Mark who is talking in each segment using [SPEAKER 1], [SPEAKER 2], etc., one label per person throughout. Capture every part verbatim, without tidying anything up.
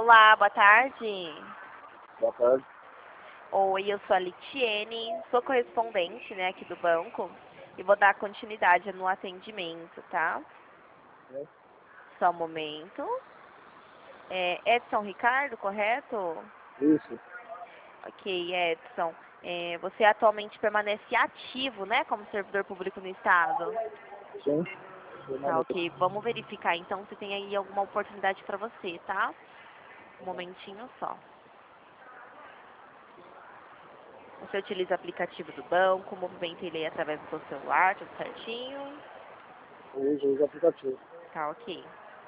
[SPEAKER 1] Olá, boa tarde.
[SPEAKER 2] Boa tarde.
[SPEAKER 1] Oi, eu sou a Litiene, sou correspondente, né, aqui do banco e vou dar continuidade no atendimento, tá?
[SPEAKER 2] É.
[SPEAKER 1] Só um momento. É Edson Ricardo, correto?
[SPEAKER 2] Isso.
[SPEAKER 1] Ok, Edson. É, você atualmente permanece ativo, né, como servidor público no estado?
[SPEAKER 2] Sim.
[SPEAKER 1] Tá, ok. Vamos verificar então se tem aí alguma oportunidade para você, tá? Um momentinho só. Você utiliza o aplicativo do banco, movimenta ele aí através do seu celular, tudo certinho?
[SPEAKER 2] Eu uso os aplicativos.
[SPEAKER 1] Tá, ok.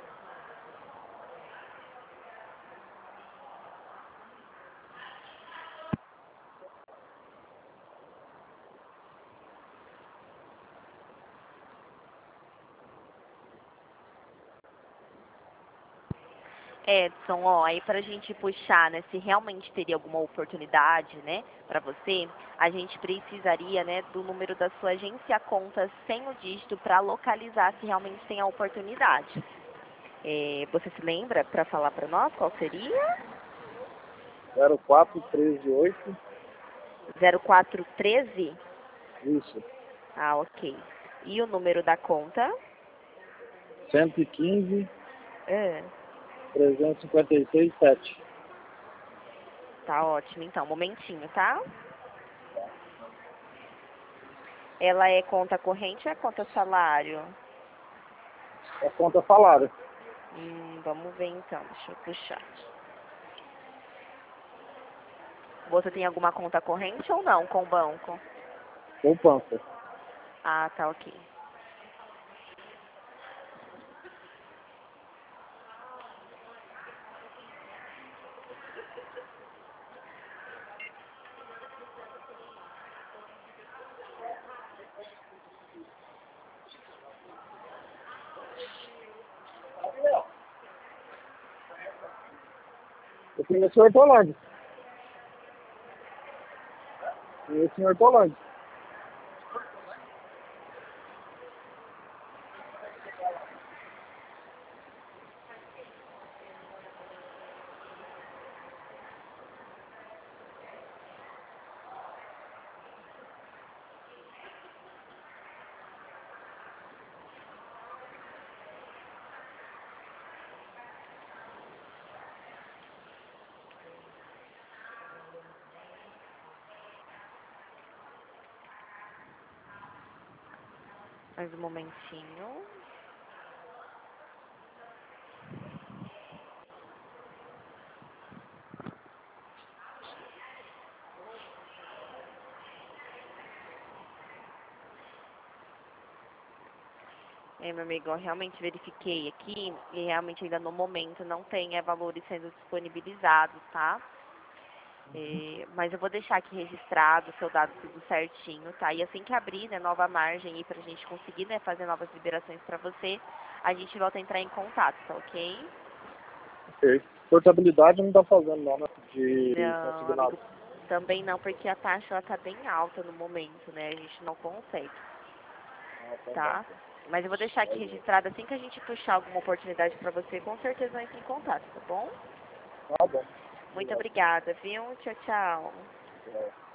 [SPEAKER 1] Edson, ó, aí pra gente puxar, né, se realmente teria alguma oportunidade, né, pra você, a gente precisaria, né, do número da sua agência conta sem o dígito pra localizar se realmente tem a oportunidade. É, você se lembra pra falar pra nós qual seria?
[SPEAKER 2] zero quatro treze oito.
[SPEAKER 1] zero quatro um três?
[SPEAKER 2] Isso.
[SPEAKER 1] Ah, ok. E o número da conta?
[SPEAKER 2] cento e quinze,
[SPEAKER 1] É.
[SPEAKER 2] trezentos e cinquenta e seis, sete.
[SPEAKER 1] Tá ótimo, então, um momentinho, tá? Ela é conta corrente ou é conta salário?
[SPEAKER 2] É conta salário.
[SPEAKER 1] Hum, vamos ver então, deixa eu puxar. Você tem alguma conta corrente ou não com o banco?
[SPEAKER 2] Poupança.
[SPEAKER 1] Ah, tá, ok.
[SPEAKER 2] Eu conheço o Hortolândia. Conheço o Hortolândia.
[SPEAKER 1] Mais um momentinho. É, meu amigo, eu realmente verifiquei aqui e realmente ainda no momento não tem é, valores sendo disponibilizados, tá? É, mas eu vou deixar aqui registrado o seu dado tudo certinho, tá? E assim que abrir, né, nova margem aí pra gente conseguir, né, fazer novas liberações pra você, a gente volta a entrar em contato, tá ok?
[SPEAKER 2] Ok. Portabilidade não tá fazendo não, né? De
[SPEAKER 1] Não,
[SPEAKER 2] consignado.
[SPEAKER 1] amigo, também não, porque a taxa ela tá bem alta no momento, né? A gente não consegue,
[SPEAKER 2] Ah, tá bom.
[SPEAKER 1] tá? Mas eu vou deixar aqui registrado assim que a gente puxar alguma oportunidade pra você, com certeza eu entro em contato, tá bom?
[SPEAKER 2] Tá bom.
[SPEAKER 1] Muito
[SPEAKER 2] Obrigado.
[SPEAKER 1] obrigada, viu? Tchau, tchau.
[SPEAKER 2] É.